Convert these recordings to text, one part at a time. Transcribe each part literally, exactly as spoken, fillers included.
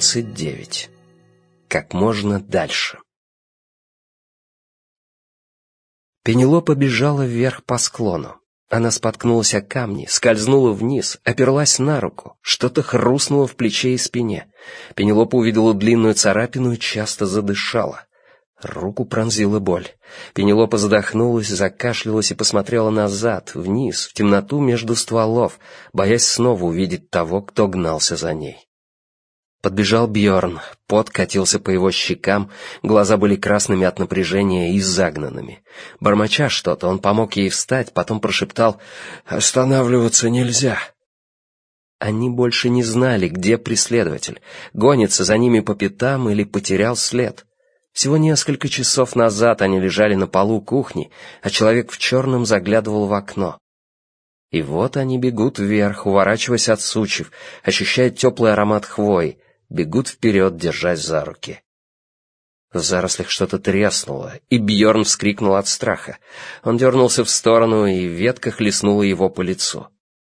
тридцать девять. Как можно дальше. Пенелопа бежала вверх по склону. Она споткнулась о камни, скользнула вниз, оперлась на руку. Что-то хрустнуло в плече и спине. Пенелопа увидела длинную царапину и часто задышала. Руку пронзила боль. Пенелопа задохнулась, закашлялась и посмотрела назад, вниз, в темноту между стволов, боясь снова увидеть того, кто гнался за ней. Подбежал Бьорн, пот катился по его щекам, глаза были красными от напряжения и загнанными. Бормоча что-то, он помог ей встать, потом прошептал: «Останавливаться нельзя». Они больше не знали, где преследователь, гонится за ними по пятам или потерял след. Всего несколько часов назад они лежали на полу кухни, а человек в черном заглядывал в окно. И вот они бегут вверх, уворачиваясь от сучьев, ощущая теплый аромат хвои, бегут вперед, держась за руки. В зарослях что-то треснуло, и Бьорн вскрикнул от страха. Он дернулся в сторону, и ветка хлестнула его по лицу.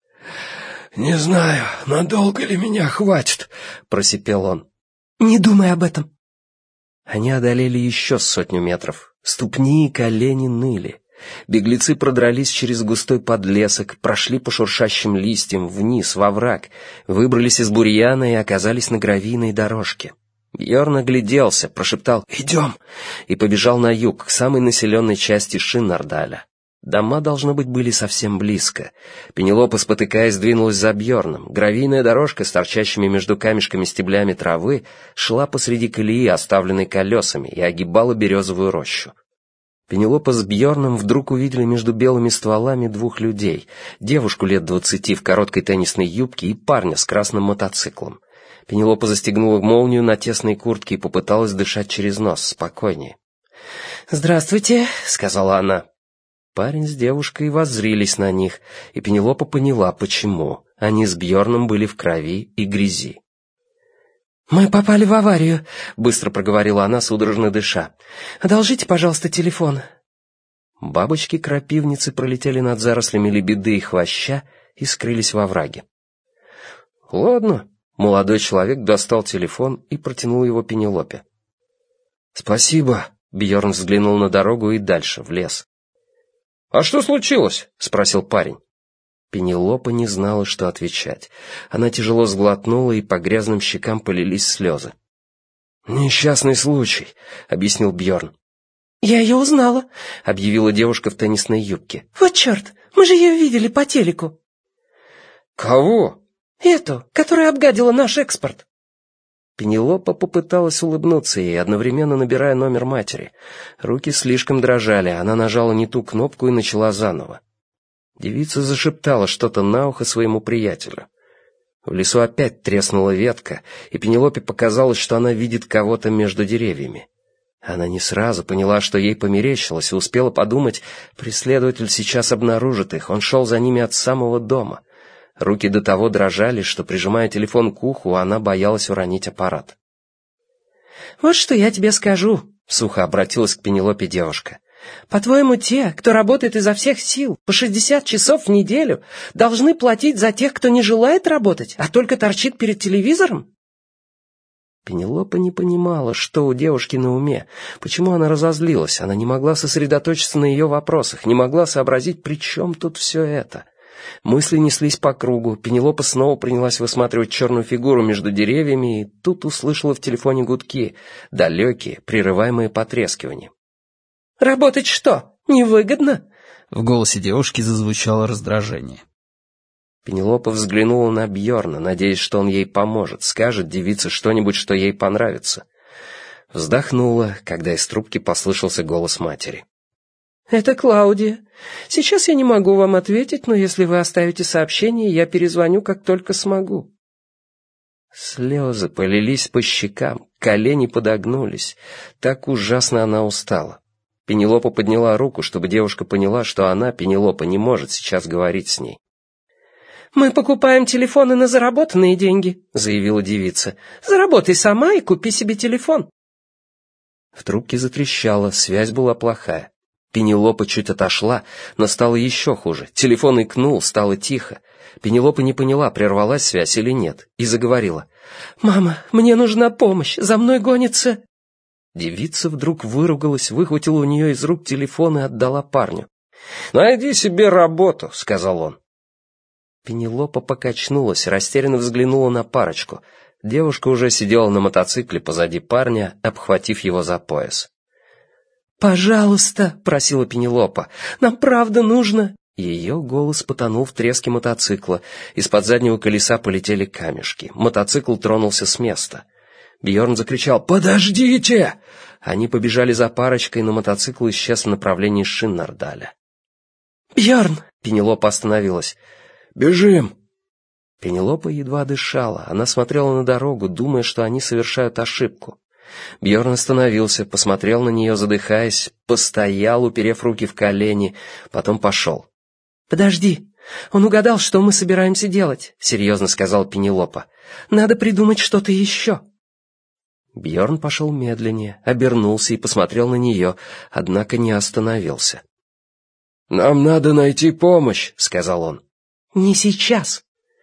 «Не знаю, надолго ли меня хватит», — просипел он. «Не думай об этом». Они одолели еще сотню метров. Ступни и колени ныли. Беглецы продрались через густой подлесок, прошли по шуршащим листьям вниз, во враг, выбрались из бурьяна и оказались на гравийной дорожке. Бьорн огляделся, прошептал «Идем!» и побежал на юг, к самой населенной части Шиннардаля. Дома, должно быть, были совсем близко. Пенелопа, спотыкаясь, двинулась за Бьорном. Гравийная дорожка с торчащими между камешками стеблями травы шла посреди колеи, оставленной колесами, и огибала березовую рощу. Пенелопа с Бьорном вдруг увидели между белыми стволами двух людей: девушку лет двадцати в короткой теннисной юбке и парня с красным мотоциклом. Пенелопа застегнула молнию на тесной куртке и попыталась дышать через нос, спокойнее. «Здравствуйте», — сказала она. Парень с девушкой воззрились на них, и Пенелопа поняла, почему. Они с Бьорном были в крови и грязи. «Мы попали в аварию», — быстро проговорила она, судорожно дыша. «Одолжите, пожалуйста, телефон». Бабочки-крапивницы пролетели над зарослями лебеды и хвоща и скрылись во враге. «Ладно», — молодой человек достал телефон и протянул его Пенелопе. «Спасибо», — Бьорн взглянул на дорогу и дальше, в лес. «А что случилось?» — спросил парень. Пенелопа не знала, что отвечать. Она тяжело сглотнула, и по грязным щекам полились слезы. «Несчастный случай», — объяснил Бьорн. «Я ее узнала», — объявила девушка в теннисной юбке. «Вот черт, мы же ее видели по телеку». «Кого?» «Эту, которая обгадила наш экспорт». Пенелопа попыталась улыбнуться ей, одновременно набирая номер матери. Руки слишком дрожали, она нажала не ту кнопку и начала заново. Девица зашептала что-то на ухо своему приятелю. В лесу опять треснула ветка, и Пенелопе показалось, что она видит кого-то между деревьями. Она не сразу поняла, что ей померещилось, и успела подумать, преследователь сейчас обнаружит их, он шел за ними от самого дома. Руки до того дрожали, что, прижимая телефон к уху, она боялась уронить аппарат. «Вот что я тебе скажу», — сухо обратилась к Пенелопе девушка. «По-твоему, те, кто работает изо всех сил, по шестьдесят часов в неделю, должны платить за тех, кто не желает работать, а только торчит перед телевизором?» Пенелопа не понимала, что у девушки на уме, почему она разозлилась, она не могла сосредоточиться на ее вопросах, не могла сообразить, при чем тут все это. Мысли неслись по кругу, Пенелопа снова принялась высматривать черную фигуру между деревьями, и тут услышала в телефоне гудки, далекие, прерываемые потрескиванием. «Работать что, невыгодно?» В голосе девушки зазвучало раздражение. Пенелопа взглянула на Бьорна, надеясь, что он ей поможет, скажет девице что-нибудь, что ей понравится. Вздохнула, когда из трубки послышался голос матери. «Это Клаудия. Сейчас я не могу вам ответить, но если вы оставите сообщение, я перезвоню, как только смогу». Слезы полились по щекам, колени подогнулись. Так ужасно она устала. Пенелопа подняла руку, чтобы девушка поняла, что она, Пенелопа, не может сейчас говорить с ней. «Мы покупаем телефоны на заработанные деньги», — заявила девица. «Заработай сама и купи себе телефон». В трубке затрещало, связь была плохая. Пенелопа чуть отошла, но стало еще хуже. Телефон икнул, стало тихо. Пенелопа не поняла, прервалась связь или нет, и заговорила. «Мама, мне нужна помощь, за мной гонится...» Девица вдруг выругалась, выхватила у нее из рук телефон и отдала парню. «Найди себе работу», — сказал он. Пенелопа покачнулась, растерянно взглянула на парочку. Девушка уже сидела на мотоцикле позади парня, обхватив его за пояс. «Пожалуйста», — просила Пенелопа, — «нам правда нужно...» Ее голос потонул в треске мотоцикла. Из-под заднего колеса полетели камешки. Мотоцикл тронулся с места. Бьорн закричал «Подождите!». Они побежали за парочкой, но мотоцикл исчез в направлении Шиннардаля. «Бьорн!» — Пенелопа остановилась. «Бежим!» Пенелопа едва дышала. Она смотрела на дорогу, думая, что они совершают ошибку. Бьорн остановился, посмотрел на нее, задыхаясь, постоял, уперев руки в колени, потом пошел. «Подожди, он угадал, что мы собираемся делать», — серьезно сказал Пенелопа. «Надо придумать что-то еще». Бьорн пошел медленнее, обернулся и посмотрел на нее, однако не остановился. «Нам надо найти помощь», — сказал он. «Не сейчас».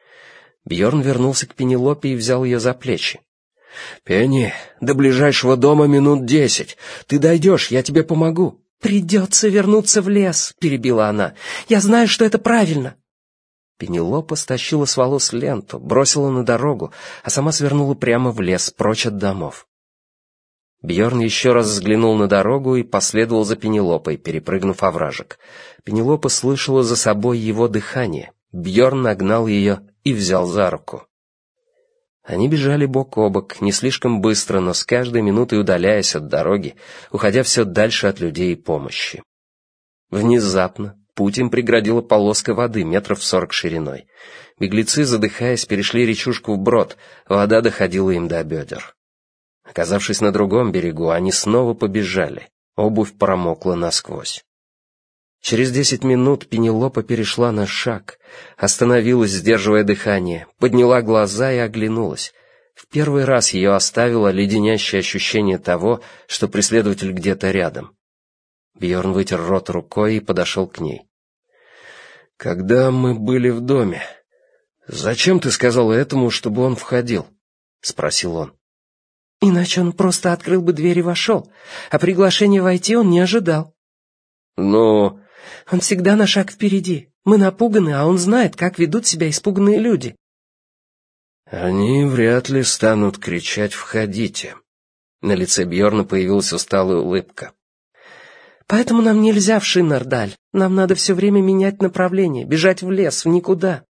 Бьорн вернулся к Пенелопе и взял ее за плечи. «Пенни, до ближайшего дома минут десять. Ты дойдешь, я тебе помогу». «Придется вернуться в лес», — перебила она. «Я знаю, что это правильно». Пенелопа стащила с волос ленту, бросила на дорогу, а сама свернула прямо в лес, прочь от домов. Бьорн еще раз взглянул на дорогу и последовал за Пенелопой, перепрыгнув овражек. Пенелопа слышала за собой его дыхание. Бьорн нагнал ее и взял за руку. Они бежали бок о бок, не слишком быстро, но с каждой минутой удаляясь от дороги, уходя все дальше от людей и помощи. Внезапно путь им преградила полоска воды метров сорок шириной. Беглецы, задыхаясь, перешли речушку вброд, вода доходила им до бедер. Оказавшись на другом берегу, они снова побежали. Обувь промокла насквозь. Через десять минут Пенелопа перешла на шаг, остановилась, сдерживая дыхание, подняла глаза и оглянулась. В первый раз ее оставило леденящее ощущение того, что преследователь где-то рядом. Бьорн вытер рот рукой и подошел к ней. «Когда мы были в доме, зачем ты сказала этому, чтобы он входил?» — спросил он. «Иначе он просто открыл бы дверь и вошел, а приглашения войти он не ожидал». «Ну...» «Он всегда на шаг впереди. Мы напуганы, а он знает, как ведут себя испуганные люди». «Они вряд ли станут кричать «входите». На лице Бьорна появилась усталая улыбка. «Поэтому нам нельзя в Шиннардаль. Нам надо все время менять направление, бежать в лес, в никуда».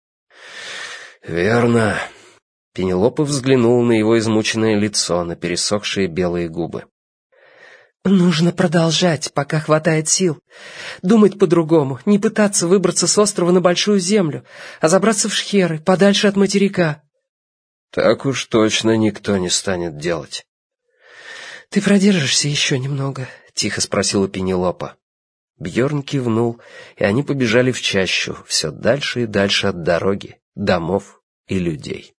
«Верно». Пенелопа взглянула на его измученное лицо, на пересохшие белые губы. «Нужно продолжать, пока хватает сил. Думать по-другому, не пытаться выбраться с острова на большую землю, а забраться в шхеры, подальше от материка». «Так уж точно никто не станет делать». «Ты продержишься еще немного?» — тихо спросила Пенелопа. Бьорн кивнул, и они побежали в чащу, все дальше и дальше от дороги, домов и людей.